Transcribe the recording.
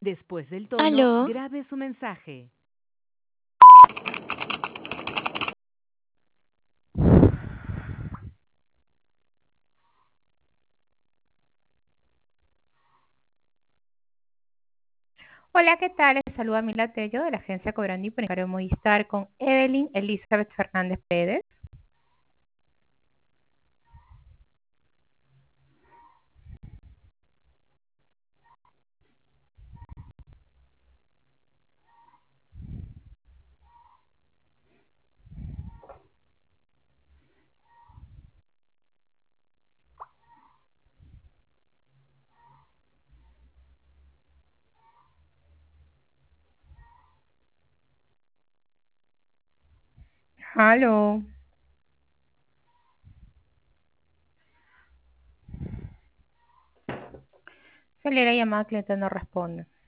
Después del tono, Aló, grabe su mensaje. Hola, ¿qué tal? Les saluda Mila Tello de la agencia Cobrandi por encargo de Movistar con Evelyn Elizabeth Fernández Pérez. Aló. Salió la llamada, cliente no responde.